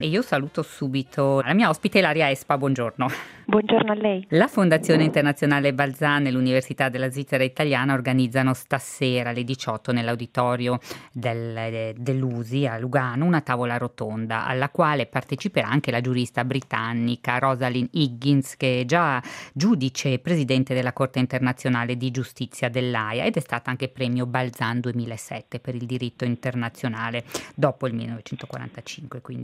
E io saluto subito la mia ospite Ilaria Espa, buongiorno. Buongiorno a lei. La Fondazione Internazionale Balzan e l'Università della Svizzera Italiana organizzano stasera alle 18 nell'auditorio dell'USI a Lugano una tavola rotonda alla quale parteciperà anche la giurista britannica Rosalind Higgins, che è già giudice e presidente della Corte Internazionale di Giustizia dell'Aia ed è stata anche premio Balzan 2007 per il diritto internazionale dopo il 1945, quindi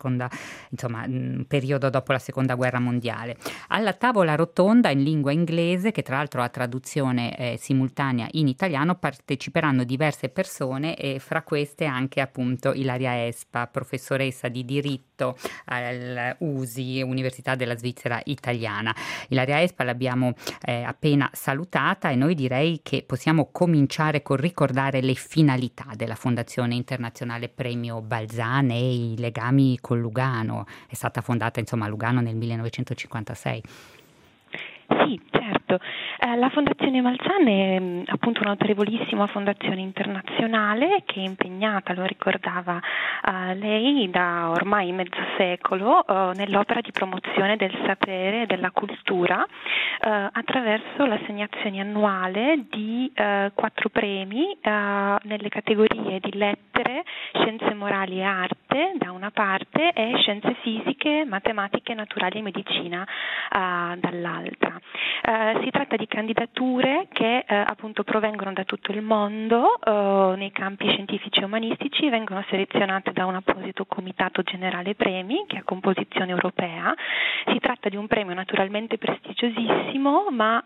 periodo dopo la Seconda Guerra Mondiale. Alla tavola rotonda in lingua inglese, che tra l'altro ha traduzione simultanea in italiano, parteciperanno diverse persone e fra queste anche appunto Ilaria Espa, professoressa di diritto all'USI, Università della Svizzera Italiana. Ilaria Espa l'abbiamo appena salutata e noi direi che possiamo cominciare con ricordare le finalità della Fondazione Internazionale Premio Balzan e i legami con Lugano. È stata fondata a Lugano nel 1956. Sì, certo. La Fondazione Balzan è appunto un'autorevolissima fondazione internazionale che è impegnata, lo ricordava lei, da ormai mezzo secolo nell'opera di promozione del sapere e della cultura attraverso l'assegnazione annuale di 4 premi nelle categorie di lettere, scienze morali e arte da una parte e scienze fisiche, matematiche, naturali e medicina dall'altra. Si tratta di candidature che appunto provengono da tutto il mondo nei campi scientifici e umanistici, vengono selezionate da un apposito comitato generale premi che ha composizione europea. Si tratta di un premio naturalmente prestigiosissimo, ma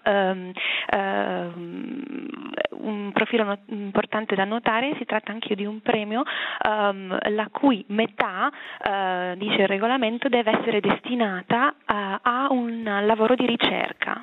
un profilo importante da notare: si tratta anche di un premio la cui metà, dice il regolamento, deve essere destinata a un lavoro di ricerca,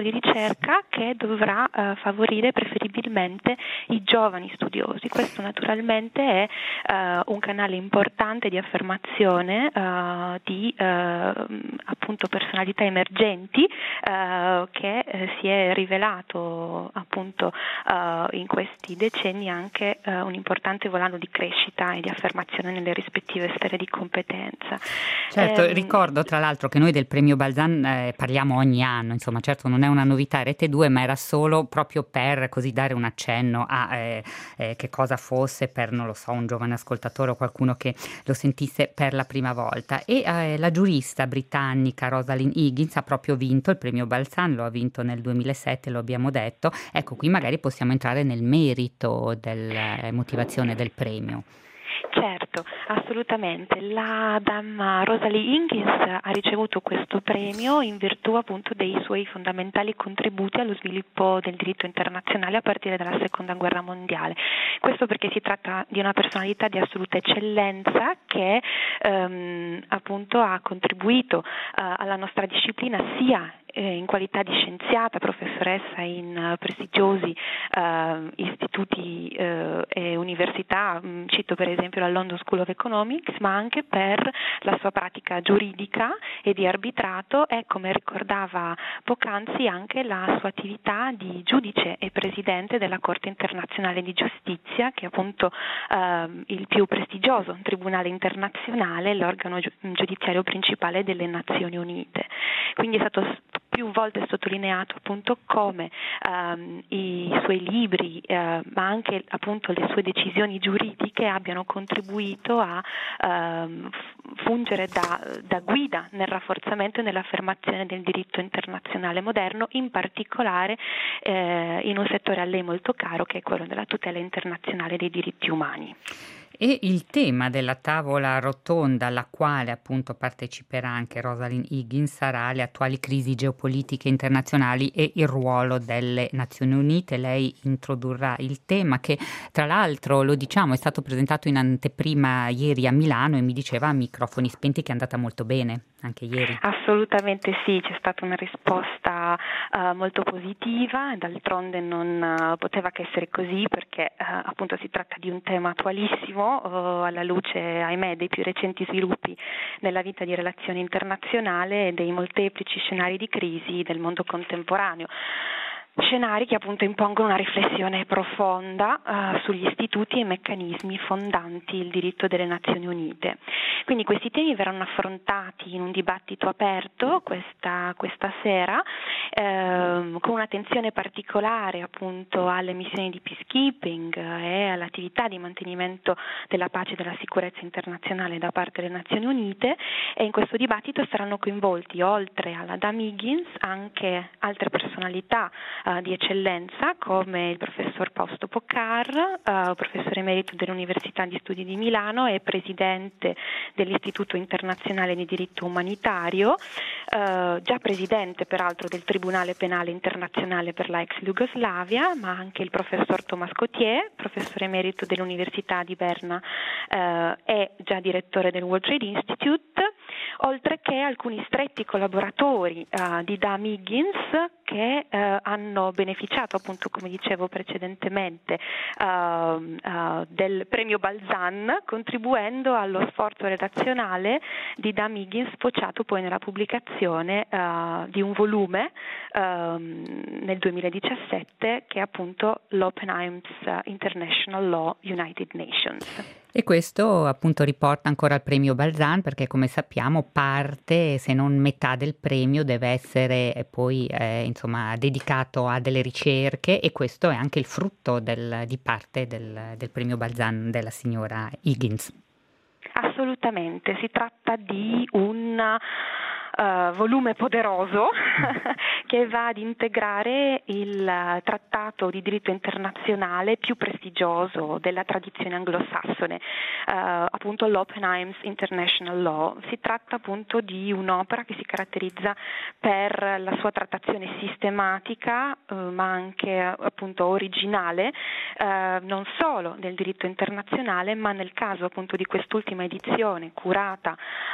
che dovrà favorire preferibilmente i giovani studiosi. Questo naturalmente è un canale importante di affermazione di appunto personalità emergenti che si è rivelato appunto in questi decenni anche un importante volano di crescita e di affermazione nelle rispettive sfere di competenza. Certo, ricordo tra l'altro che noi del premio Balzan parliamo ogni anno, certo non è una novità Rete 2, ma era solo proprio per così dare un accenno a che cosa fosse per, non lo so, un giovane ascoltatore o qualcuno che lo sentisse per la prima volta. E la giurista britannica Rosalind Higgins ha proprio vinto il premio Balzan, lo ha vinto nel 2007, lo abbiamo detto. Ecco, qui magari possiamo entrare nel merito della motivazione del premio. Certo, assolutamente. La dama Rosalind Higgins ha ricevuto questo premio in virtù appunto dei suoi fondamentali contributi allo sviluppo del diritto internazionale a partire dalla Seconda Guerra Mondiale. Questo perché si tratta di una personalità di assoluta eccellenza che appunto ha contribuito alla nostra disciplina sia in qualità di scienziata, professoressa in prestigiosi istituti e università, cito per esempio la London School of Economics, ma anche per la sua pratica giuridica e di arbitrato e, come ricordava poc'anzi, anche la sua attività di giudice e presidente della Corte Internazionale di Giustizia, che è appunto il più prestigioso tribunale internazionale, l'organo giudiziario principale delle Nazioni Unite. Quindi è stato più volte sottolineato appunto come i suoi libri, ma anche appunto le sue decisioni giuridiche abbiano contribuito a fungere da guida nel rafforzamento e nell'affermazione del diritto internazionale moderno, in particolare in un settore a lei molto caro, che è quello della tutela internazionale dei diritti umani. E il tema della tavola rotonda alla quale appunto parteciperà anche Rosalind Higgins sarà le attuali crisi geopolitiche internazionali e il ruolo delle Nazioni Unite. Lei introdurrà il tema che, tra l'altro, lo diciamo, è stato presentato in anteprima ieri a Milano e mi diceva a microfoni spenti che è andata molto bene anche ieri. Assolutamente sì, c'è stata una risposta molto positiva, d'altronde non poteva che essere così, perché appunto si tratta di un tema attualissimo alla luce, ahimè, dei più recenti sviluppi nella vita di relazione internazionale e dei molteplici scenari di crisi del mondo contemporaneo. Scenari che appunto impongono una riflessione profonda sugli istituti e i meccanismi fondanti il diritto delle Nazioni Unite. Quindi questi temi verranno affrontati in un dibattito aperto questa sera, con un'attenzione particolare appunto alle missioni di peacekeeping e all'attività di mantenimento della pace e della sicurezza internazionale da parte delle Nazioni Unite, e in questo dibattito saranno coinvolti, oltre alla Dame Higgins, anche altre personalità di eccellenza come il professor Fausto Poccar, professore emerito dell'Università di Studi di Milano e presidente dell'Istituto Internazionale di Diritto Umanitario, già presidente peraltro del Tribunale Penale Internazionale per la ex Jugoslavia, ma anche il professor Thomas Cotier, professore emerito dell'Università di Berna e già direttore del World Trade Institute, oltre che alcuni stretti collaboratori di Dame Higgins che hanno beneficiato, appunto, come dicevo precedentemente, del premio Balzan, contribuendo allo sforzo redazionale di Dame Higgins, sfociato poi nella pubblicazione di un volume nel 2017 che è appunto l'Oppenheimer's International Law United Nations. E questo appunto riporta ancora al premio Balzan, perché come sappiamo parte, se non metà del premio, deve essere poi dedicato a delle ricerche, e questo è anche il frutto di parte del premio Balzan della signora Higgins. Assolutamente, si tratta di un volume poderoso che va ad integrare il trattato di diritto internazionale più prestigioso della tradizione anglosassone, appunto l'Oppenheimer's International Law. Si tratta appunto di un'opera che si caratterizza per la sua trattazione sistematica, ma anche appunto originale, non solo del diritto internazionale, ma nel caso appunto di quest'ultima edizione curata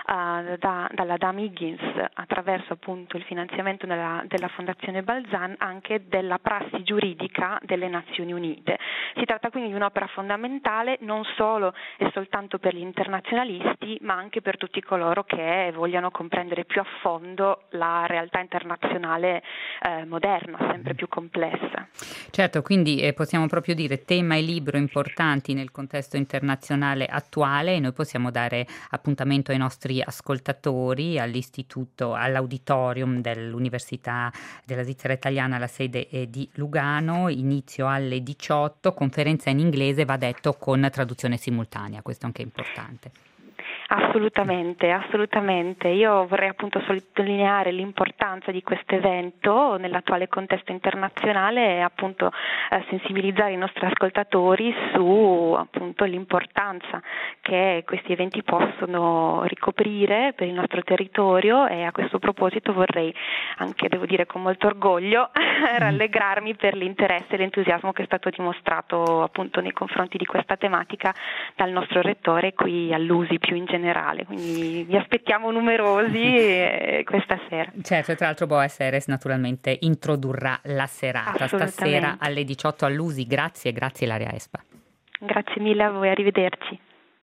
dalla Dame Higgins attraverso appunto il finanziamento della Fondazione Balzan, anche della prassi giuridica delle Nazioni Unite. Si tratta quindi di un'opera fondamentale non solo e soltanto per gli internazionalisti, ma anche per tutti coloro che vogliano comprendere più a fondo la realtà internazionale moderna, sempre più complessa. Certo, quindi possiamo proprio dire tema e libro importanti nel contesto internazionale attuale, e noi possiamo dare appuntamento ai nostri ascoltatori all'auditorium dell'Università della Svizzera Italiana, la sede di Lugano, inizio alle 18, conferenza in inglese, va detto, con traduzione simultanea, questo è anche importante. Assolutamente, assolutamente. Io vorrei appunto sottolineare l'importanza di questo evento nell'attuale contesto internazionale e appunto sensibilizzare i nostri ascoltatori su appunto l'importanza che questi eventi possono ricoprire per il nostro territorio, e a questo proposito vorrei anche, devo dire con molto orgoglio, rallegrarmi per l'interesse e l'entusiasmo che è stato dimostrato appunto nei confronti di questa tematica dal nostro rettore qui all'USI più in generale, quindi vi aspettiamo numerosi questa sera. Certo, tra l'altro Boas Heres naturalmente introdurrà la serata stasera alle 18 all'USI. Grazie Ilaria Espa. Grazie mille a voi, arrivederci.